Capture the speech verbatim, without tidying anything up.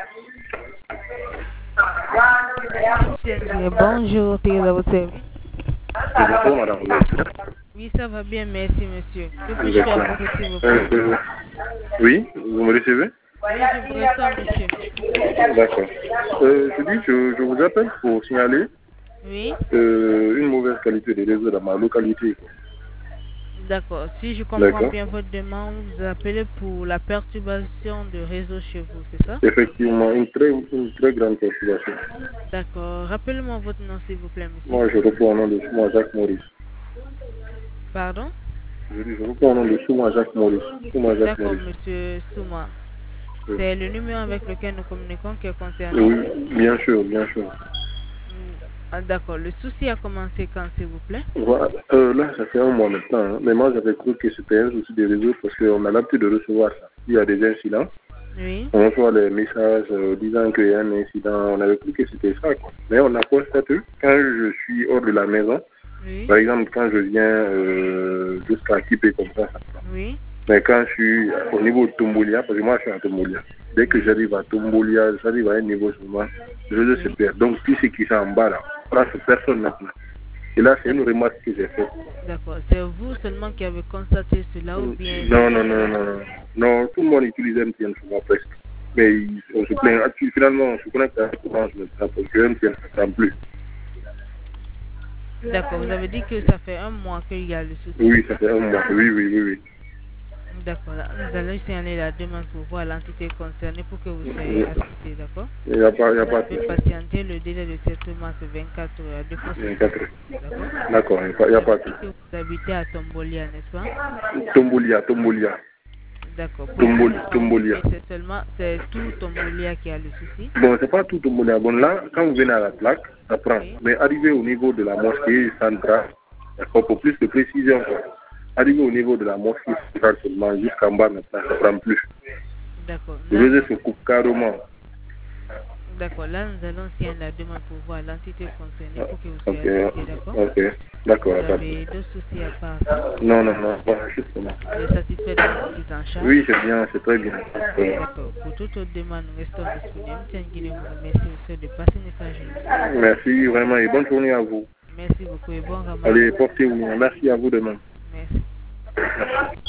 Bonjour, c'est à votre service. Bonjour, madame. Oui, ça va bien, merci, monsieur. Que puis-je faire pour vous, s'il vous plaît? Euh, oui, vous me recevez? Oui, je vous reçois, monsieur. D'accord. Euh, je dis, je, je vous appelle pour signaler Oui. euh, une mauvaise qualité des réseaux dans ma localité. D'accord. Si je comprends D'accord. bien votre demande, vous appelez pour la perturbation de réseau chez vous, c'est ça? Effectivement, une très, une très grande perturbation. D'accord. Rappelez-moi votre nom, s'il vous plaît, monsieur. Moi, je reprends au nom de Souma Jacques Maurice. Pardon? Je dis, je reprends au nom de Souma Jacques Maurice. Souma Jacques D'accord, Maurice. monsieur Souma. Oui. C'est le numéro avec lequel nous communiquons qui est concerné. Oui, bien sûr, bien sûr. Ah, d'accord. Le souci a commencé quand, s'il vous plaît? Voilà. Euh, là, ça fait un mois maintenant. Hein. Mais moi, j'avais cru que c'était un souci des réseaux parce qu'on a l'habitude de recevoir ça. Il y a des incidents. Oui. On reçoit les messages euh, disant qu'il y a un incident. On avait cru que c'était ça. Quoi. Mais on a constaté quand je suis hors de la maison, Oui. par exemple, quand je viens euh, jusqu'à Kipé comme ça, ça prend. Oui. Mais quand je suis au niveau de Tombolia, parce que moi, je suis à Tombolia. Dès que j'arrive à Tombolia, j'arrive à un niveau sur moi, je réseau se perd. Donc, tout ce qui est en bas là, presque personne maintenant. Et là, c'est une remarque que j'ai faite. D'accord. C'est vous seulement qui avez constaté cela ou bien... Non, non, non, non, non. Non, tout le monde utilise M T N sur moi presque. Mais on se plaint. Finalement, on se connecte à Orange maintenant parce que M T N ne s'entend plus. D'accord. Vous avez dit que ça fait un mois qu'il y a le souci. Oui, ça fait un mois. Oui, oui, oui, oui. D'accord. Nous allons signaler la demande pour voir l'entité concernée pour que vous soyez assisté, d'accord? Il n'y a pas, il n'y a pas. Vous pouvez patienter, le délai de traitement c'est vingt-quatre heures. Deux fois vingt-quatre. D'accord? D'accord, il n'y a pas. Vous habitez à Tombolia, n'est-ce pas? Tombolia, Tombolia. D'accord. Tombolia. C'est seulement, c'est tout Tombolia qui a le souci. Bon, c'est pas tout Tombolia. Bon, là, quand vous venez à la plaque, ça prend. Oui. Mais arrivé au niveau de la mosquée centrale, il faut pour plus de précision. Quoi. Arrivé au niveau de la mosquée centrale seulement, jusqu'en bas maintenant, ça prend plus. D'accord. Le réseau se coupe carrément. D'accord. Là, nous allons signer la demande pour voir l'entité concernée pour que vous soyez okay. assisté, d'accord? Ok, d'accord. Vous avez d'autres soucis à part ça? Non, non, non, bon, justement. Vous êtes satisfait de votre prise en charge? Oui, c'est bien, c'est très bien. D'accord. Pour toute autre demande, nous restons disponibles. Tiens, Guinée vous remercie aussi de passer une message. Merci vraiment et bonne journée à vous. Merci beaucoup et bon ramadan. Allez, portez-vous. Merci à vous demain. Merci.